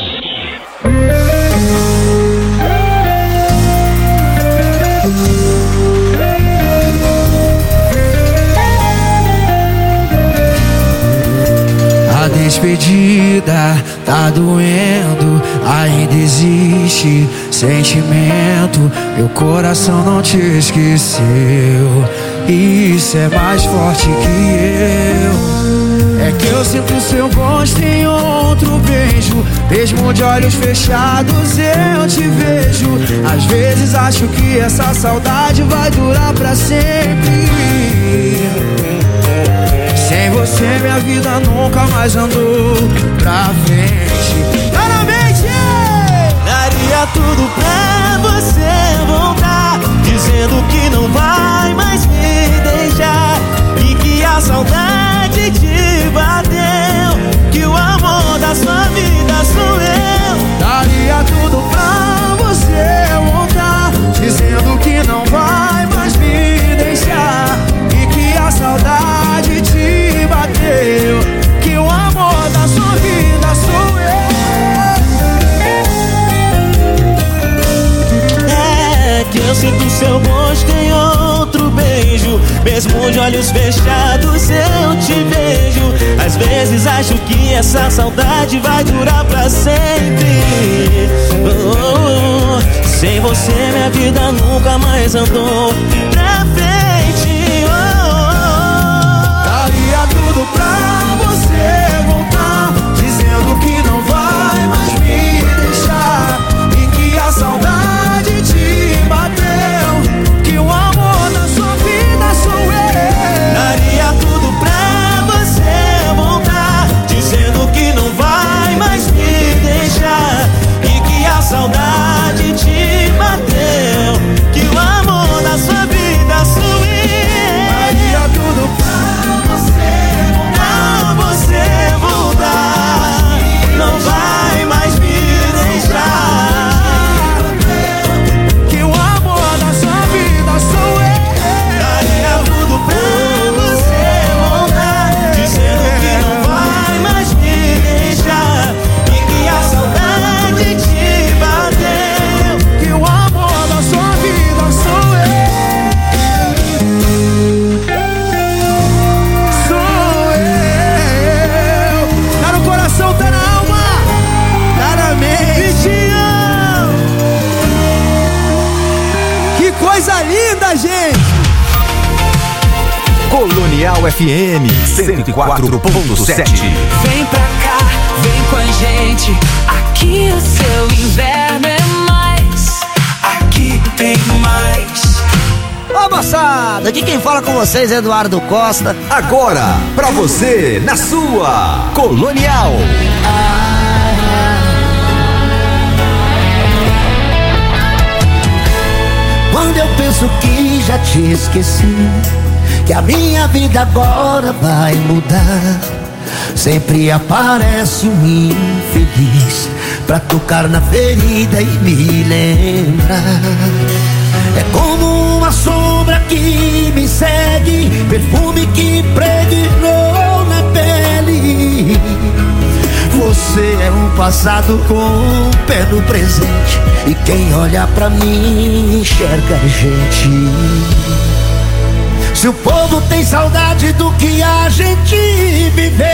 A despedida tá doendo, ainda existe sentimento. Meu coração não te esqueceu, isso é mais forte que eu. É que eu sinto seu gosto em outro beijo, mesmo de olhos fechados eu te vejo. Às vezes acho que essa saudade vai durar pra sempre. Sem você minha vida nunca mais andou pra frente. Claramente! Daria tudo pra você voltar, dizendo que não vai mais me deixar, e que a saudade te bateu, que o amor da sua vida sou eu. Daria tudo pra você voltar, dizendo que não vai mais me deixar, e que a saudade te bateu, que o amor da sua vida sou eu. É que eu sinto seu gosto em outro beijo, mesmo de olhos fechados eu te vejo. Às vezes acho que essa saudade vai durar pra sempre. Sem você minha vida nunca mais andou pra frente. Daria tudo pra você voltar, dizendo que não vai mais me deixar, e que a saudade te bateu, que o amor da sua vida sou eu. Daria tudo pra você voltar, dizendo que não vai mais me deixar, e que a saudade te bateu, que o amor da sua vida sou eu. Daria tudo pra você voltar, não vai mais me deixar, que o amor da sua vida sou eu. Daria tudo pra você voltar, dizendo que não vai mais me deixar, e que a saudade te bateu, que o amor da sua vida sou eu. Sou eu. Tá no coração, tá na alma, tá na mente. Que coisa linda, gente. Colonial FM 104.7. Vem pra cá, vem com a gente. Aqui o seu inverno é mais. Aqui tem mais. Ô moçada, aqui quem fala com vocês é Eduardo Costa. Agora, pra você, na sua Colonial. Quando eu penso que já te esqueci, que a minha vida agora vai mudar, sempre aparece um infeliz pra tocar na ferida e me lembrar. É como uma sombra que me segue, perfume que impregnou na pele. Você é um passado com um pé no presente, e quem olha pra mim enxerga a gente. Se o povo tem saudade do que a gente viveu,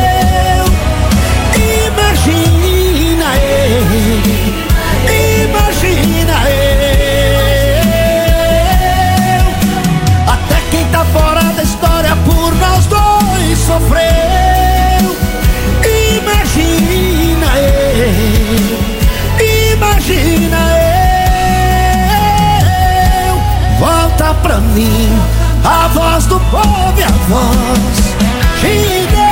imagina eu, imagina eu. Até quem tá fora da história por nós dois sofreu. Imagina eu, imagina eu. Volta pra mim a voz do povo e a voz de Deus.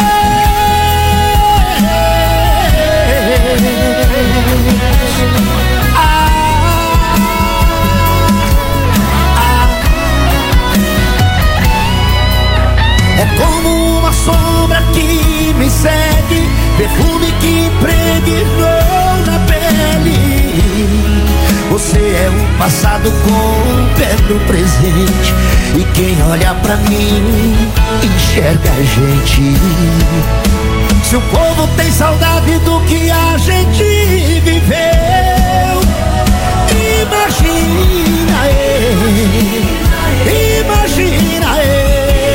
É como uma sombra que me segue, perfume que impregnou na pele. Você é um passado com um pé no presente, e quem olha pra mim enxerga a gente. Se o povo tem saudade do que a gente viveu, imagina eu, imagina eu.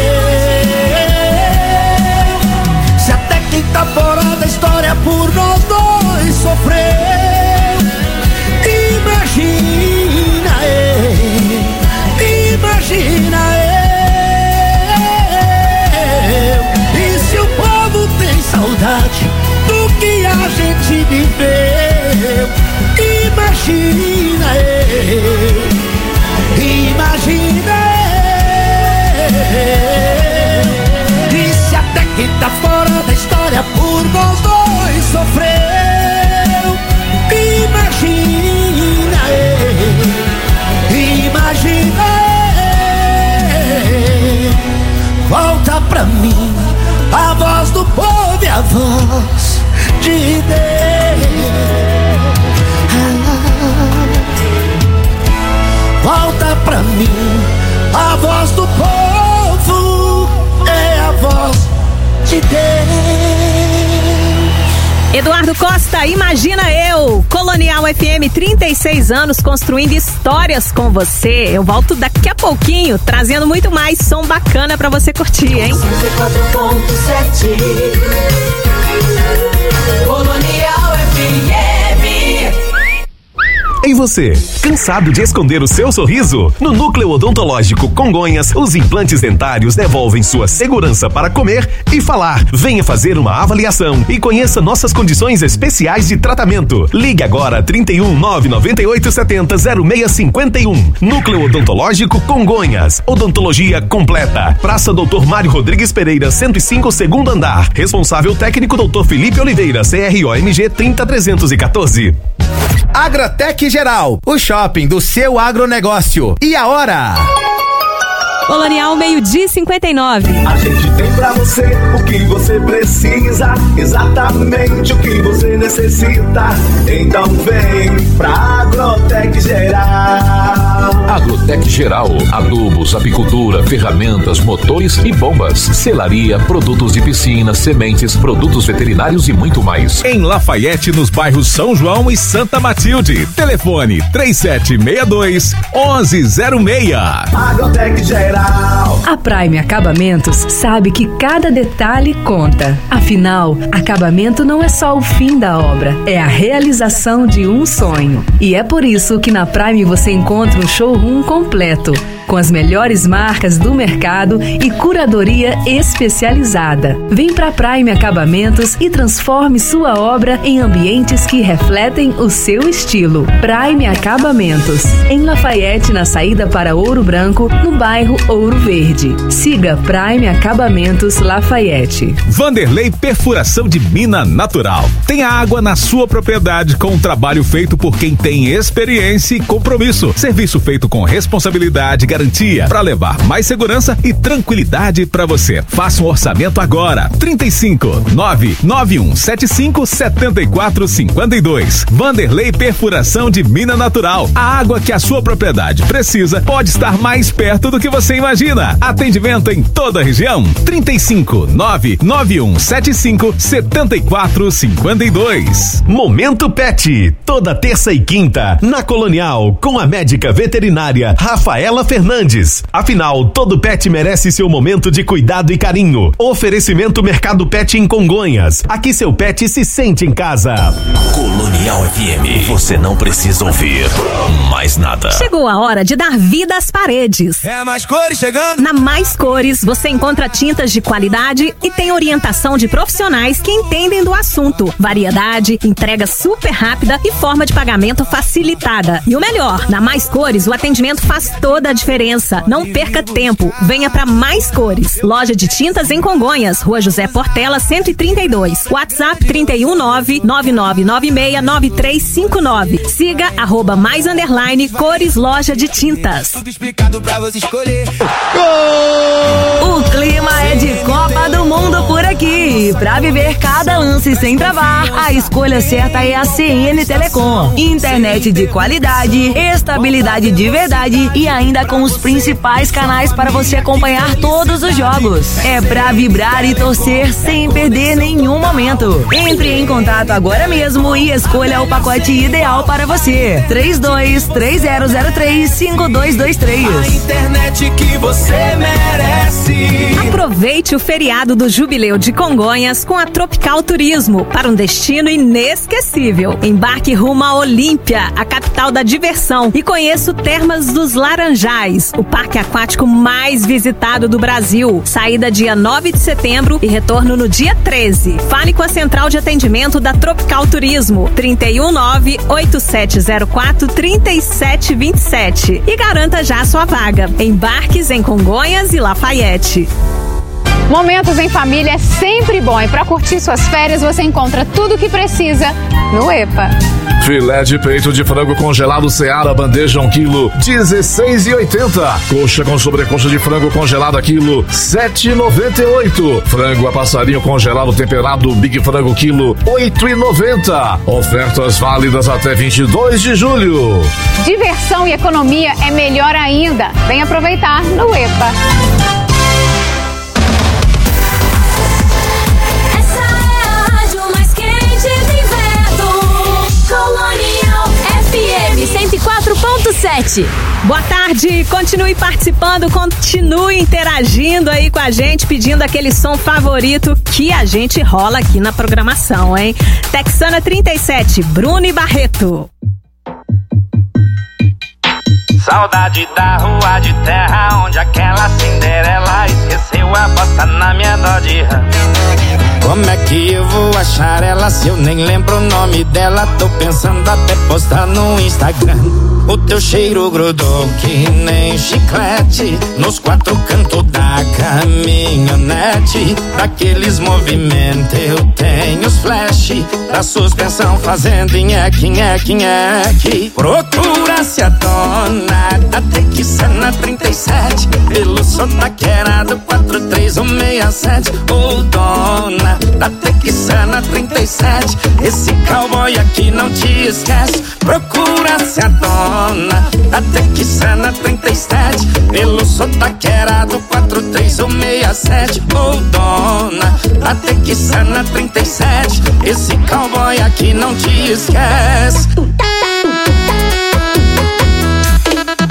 Se até quem tá fora da história por nós dois sofreu, imagina eu, imagina eu. E se o povo tem saudade do que a gente viveu, imagina eu, imagina eu. E se até quem tá fora da história por nós dois sofreu, imagina eu, imagina eu. Volta pra mim a voz do povo e a voz de Deus. Volta pra mim a voz do povo, é a voz de Deus. Eduardo Costa, imagina eu. Colonial FM, 36 anos construindo histórias com você. Eu volto daqui a pouquinho, trazendo muito mais som bacana pra você curtir, hein? 104.7 Colonial FM. E você, cansado de esconder o seu sorriso? No Núcleo Odontológico Congonhas, os implantes dentários devolvem sua segurança para comer e falar. Venha fazer uma avaliação e conheça nossas condições especiais de tratamento. Ligue agora 31 998 70 0651. Núcleo Odontológico Congonhas. Odontologia completa. Praça Doutor Mário Rodrigues Pereira, 105, segundo andar. Responsável técnico Doutor Felipe Oliveira, CROMG 30314. Agrotec Geral, o shopping do seu agronegócio. E a hora? Colonial, 12:59. A gente tem pra você o que você precisa, exatamente o que você necessita. Então vem pra Agrotec Geral. Agrotec Geral, adubos, apicultura, ferramentas, motores e bombas, selaria, produtos de piscina, sementes, produtos veterinários e muito mais. Em Lafayette, nos bairros São João e Santa Matilde. Telefone 3762-1106. Agrotec Geral. geral. A Prime Acabamentos sabe que cada detalhe conta. Afinal, acabamento não é só o fim da obra, é a realização de um sonho. E é por isso que na Prime você encontra um showroom completo, com as melhores marcas do mercado e curadoria especializada. Vem pra Prime Acabamentos e transforme sua obra em ambientes que refletem o seu estilo. Prime Acabamentos, em Lafayette, na saída para Ouro Branco, no bairro Ouro Verde. Siga Prime Acabamentos Lafayette. Vanderlei Perfuração de Mina Natural. Tem a água na sua propriedade com um trabalho feito por quem tem experiência e compromisso. Serviço feito com responsabilidade, garantia, para levar mais segurança e tranquilidade para você. Faça um orçamento agora. 35-99175-7452. Vanderlei Perfuração de Mina Natural. A água que a sua propriedade precisa pode estar mais perto do que você imagina. Atendimento em toda a região. 35-99175-7452. Momento Pet, toda terça e quinta, na Colonial, com a médica veterinária Rafaela Fernandes. Afinal, todo pet merece seu momento de cuidado e carinho. Oferecimento Mercado Pet em Congonhas. Aqui seu pet se sente em casa. Colonial FM, você não precisa ouvir mais nada. Chegou a hora de dar vida às paredes. É a Mais Cores chegando. Na Mais Cores, você encontra tintas de qualidade e tem orientação de profissionais que entendem do assunto. Variedade, entrega super rápida e forma de pagamento facilitada. E o melhor, na Mais Cores, o atendimento faz toda a diferença. Não perca tempo. Venha para Mais Cores. Loja de tintas em Congonhas, Rua José Portela, 132. WhatsApp 319-9996-9359. Siga @mais_cores loja de tintas. Tudo explicado pra você escolher. O clima é de Copa do Mundo por aqui. Pra viver cada lance sem travar, a escolha certa é a CN Telecom. Internet de qualidade, estabilidade de verdade e ainda com os principais canais para você acompanhar todos os jogos. É pra vibrar e torcer sem perder nenhum momento. Entre em contato agora mesmo e escolha o pacote ideal para você. 32-3003-5223. A internet que você merece. Aproveite o feriado do Jubileu de Congonhas com a Tropical Turismo para um destino inesquecível. Embarque rumo a Olímpia, a capital da diversão, e conheça o Termas dos Laranjais, o parque aquático mais visitado do Brasil. Saída dia 9 de setembro e retorno no dia 13. Fale com a central de atendimento da Tropical Turismo, 319-8704-3727 e garanta já a sua vaga. Embarques em Congonhas e Lafayette. Momentos em família é sempre bom e para curtir suas férias você encontra tudo o que precisa no EPA. Filé de peito de frango congelado Seara, bandeja 1 kg, R$16,80. Coxa com sobrecoxa de frango congelada quilo, R$7,98. Frango a passarinho congelado temperado Big Frango quilo, R$8,90. Ofertas válidas até 22 de julho. Diversão e economia é melhor ainda. Vem aproveitar no EPA. Colonial FM 104.7. Boa tarde, continue participando, continue interagindo aí com a gente, pedindo aquele som favorito que a gente rola aqui na programação, hein? Texana 37, Bruno e Barreto. Saudade da rua de terra onde aquela Cinderela esqueceu a bota na minha dó de rã. Como é que eu vou achar ela se eu nem lembro o nome dela? Tô pensando até postar no Instagram. O teu cheiro grudou que nem chiclete nos quatro cantos da caminhonete. Daqueles movimentos eu tenho os flash da suspensão fazendo nheque, nheque, nheque. Procura-se a dona da Texana 37 pelo sotaqueirado 43167. Ô dona da Texana 37, esse cowboy aqui não te esquece. Procura-se a dona da Texana 37 pelo sotaqueirado 43167. Ô dona da Texana 37, esse cowboy aqui não te esquece.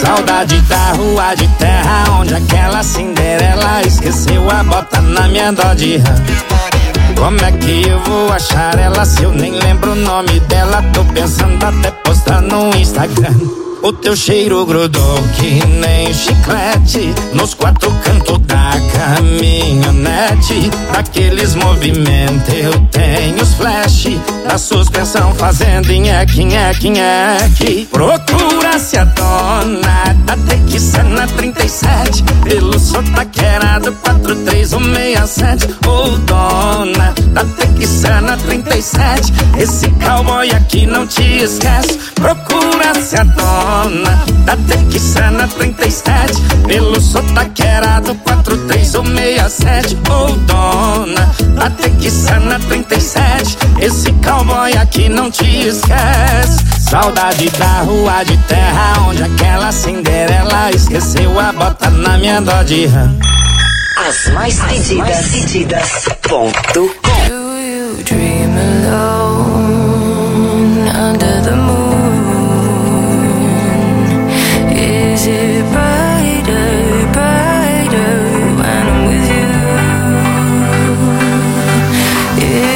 Saudade da rua de terra onde aquela Cinderela esqueceu a bota na minha Dodge Ram. Como é que eu vou achar ela se eu nem lembro o nome dela? Tô pensando até postar no Instagram. O teu cheiro grudou que nem chiclete nos quatro cantos da caminhonete. Daqueles movimentos eu tenho os flash da suspensão fazendo nheque, nheque, nheque. Procura-se a dona da Texana 37 pelo sotaqueirado 43167. Ô dona da Texana 37, esse cowboy aqui não te esquece. Procura-se a dona da Texana 37 pelo sotaqueirado 43167. Ô dona da Texana 37, esse cowboy aqui não te esquece. Saudade da rua de terra onde aquela Cinderela esqueceu a bota na minha Dodge Ram. As mais pedidas.